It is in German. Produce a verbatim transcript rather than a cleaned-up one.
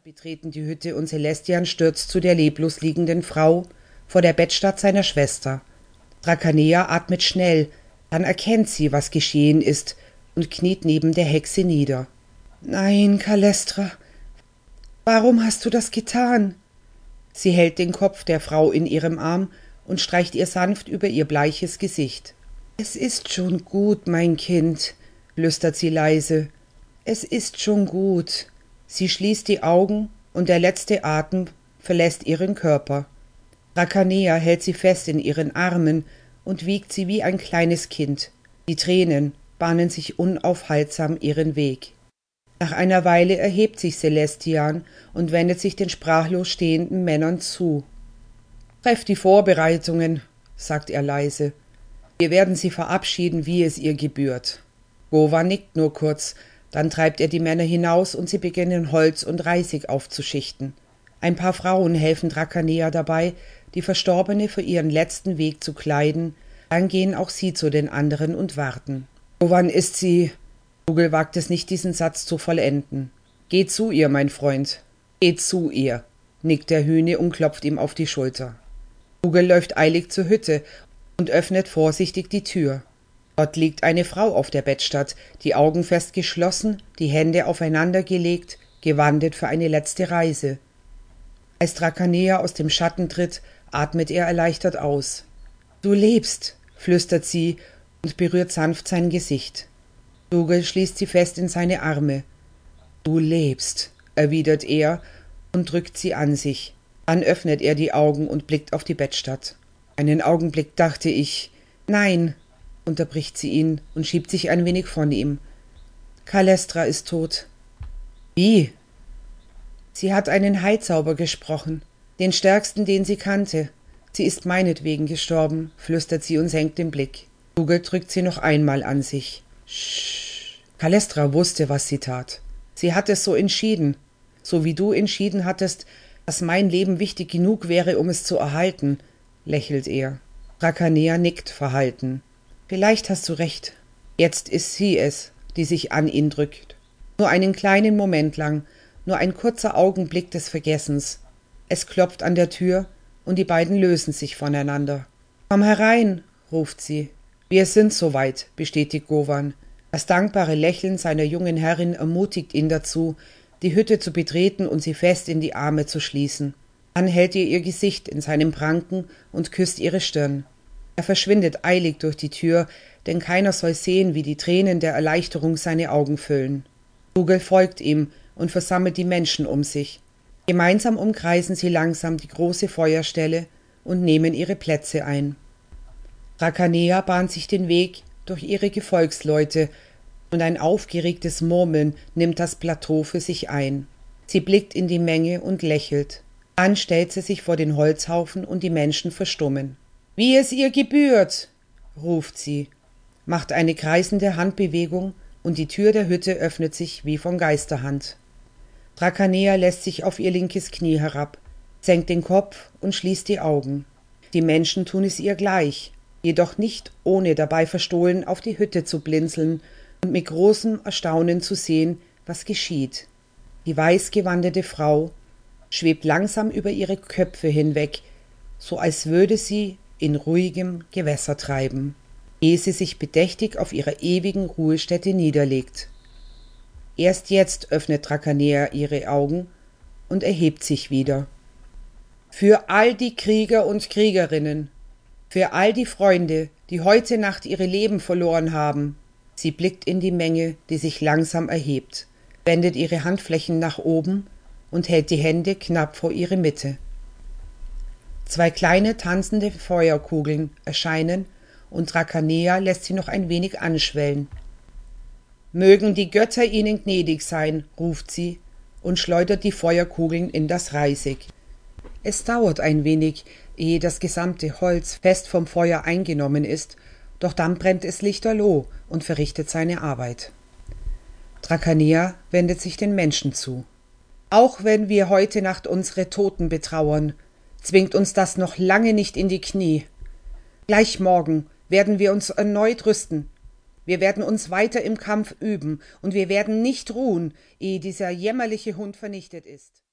betreten die Hütte und Celestian stürzt zu der leblos liegenden Frau vor der Bettstatt seiner Schwester. Dracanea atmet schnell, dann erkennt sie, was geschehen ist, und kniet neben der Hexe nieder. »Nein, Kalestra, warum hast du das getan?« Sie hält den Kopf der Frau in ihrem Arm und streicht ihr sanft über ihr bleiches Gesicht. »Es ist schon gut, mein Kind«, flüstert sie leise. »Es ist schon gut.« Sie schließt die Augen und der letzte Atem verlässt ihren Körper. Dracanea hält sie fest in ihren Armen und wiegt sie wie ein kleines Kind. Die Tränen bahnen sich unaufhaltsam ihren Weg. Nach einer Weile erhebt sich Celestian und wendet sich den sprachlos stehenden Männern zu. »Trefft die Vorbereitungen«, sagt er leise. »Wir werden sie verabschieden, wie es ihr gebührt.« Govan nickt nur kurz, dann treibt er die Männer hinaus und sie beginnen Holz und Reisig aufzuschichten. Ein paar Frauen helfen Dracanea dabei, die Verstorbene für ihren letzten Weg zu kleiden, dann gehen auch sie zu den anderen und warten. »Govan ist sie...« Dougal wagt es nicht, diesen Satz zu vollenden. »Geh zu ihr, mein Freund, geh zu ihr«, nickt der Hüne und klopft ihm auf die Schulter. Dougal läuft eilig zur Hütte und öffnet vorsichtig die Tür. Dort liegt eine Frau auf der Bettstatt, die Augen fest geschlossen, die Hände aufeinandergelegt, gewandet für eine letzte Reise. Als Dracanea aus dem Schatten tritt, atmet er erleichtert aus. »Du lebst«, flüstert sie und berührt sanft sein Gesicht. Dougal schließt sie fest in seine Arme. »Du lebst«, erwidert er und drückt sie an sich. Dann öffnet er die Augen und blickt auf die Bettstatt. Einen Augenblick dachte ich, »Nein«, unterbricht sie ihn und schiebt sich ein wenig von ihm. »Kalestra ist tot.« »Wie?« »Sie hat einen Heilzauber gesprochen, den stärksten, den sie kannte. Sie ist meinetwegen gestorben«, flüstert sie und senkt den Blick. Dougal drückt sie noch einmal an sich. »Sch. Kalestra wusste, was sie tat. Sie hat es so entschieden, so wie du entschieden hattest, dass mein Leben wichtig genug wäre, um es zu erhalten«, lächelt er. Dracanea nickt verhalten. »Vielleicht hast du recht. Jetzt ist sie es, die sich an ihn drückt. Nur einen kleinen Moment lang, nur ein kurzer Augenblick des Vergessens. Es klopft an der Tür und die beiden lösen sich voneinander. »Komm herein«, ruft sie. »Wir sind soweit«, bestätigt Govan. Das dankbare Lächeln seiner jungen Herrin ermutigt ihn dazu, die Hütte zu betreten und sie fest in die Arme zu schließen. Dann hält er ihr Gesicht in seinem Pranken und küsst ihre Stirn. Er verschwindet eilig durch die Tür, denn keiner soll sehen, wie die Tränen der Erleichterung seine Augen füllen. Dougal folgt ihm und versammelt die Menschen um sich. Gemeinsam umkreisen sie langsam die große Feuerstelle und nehmen ihre Plätze ein. Dracanea bahnt sich den Weg durch ihre Gefolgsleute, und ein aufgeregtes Murmeln nimmt das Plateau für sich ein. Sie blickt in die Menge und lächelt. Dann stellt sie sich vor den Holzhaufen und die Menschen verstummen. »Wie es ihr gebührt«, ruft sie, macht eine kreisende Handbewegung und die Tür der Hütte öffnet sich wie von Geisterhand. Dracanea lässt sich auf ihr linkes Knie herab, senkt den Kopf und schließt die Augen. Die Menschen tun es ihr gleich, jedoch nicht ohne dabei verstohlen auf die Hütte zu blinzeln und mit großem Erstaunen zu sehen, was geschieht. Die weißgewandete Frau schwebt langsam über ihre Köpfe hinweg, so als würde sie in ruhigem Gewässer treiben, ehe sie sich bedächtig auf ihrer ewigen Ruhestätte niederlegt. Erst jetzt öffnet Dracanea ihre Augen und erhebt sich wieder. »Für all die Krieger und Kriegerinnen, für all die Freunde, die heute Nacht ihre Leben verloren haben«, sie blickt in die Menge, die sich langsam erhebt, wendet ihre Handflächen nach oben und hält die Hände knapp vor ihre Mitte. Zwei kleine tanzende Feuerkugeln erscheinen und Dracanea lässt sie noch ein wenig anschwellen. »Mögen die Götter ihnen gnädig sein«, ruft sie und schleudert die Feuerkugeln in das Reisig. Es dauert ein wenig, ehe das gesamte Holz fest vom Feuer eingenommen ist, doch dann brennt es lichterloh und verrichtet seine Arbeit. Dracanea wendet sich den Menschen zu. »Auch wenn wir heute Nacht unsere Toten betrauern, zwingt uns das noch lange nicht in die Knie. Gleich morgen werden wir uns erneut rüsten. Wir werden uns weiter im Kampf üben, und wir werden nicht ruhen, ehe dieser jämmerliche Hund vernichtet ist.«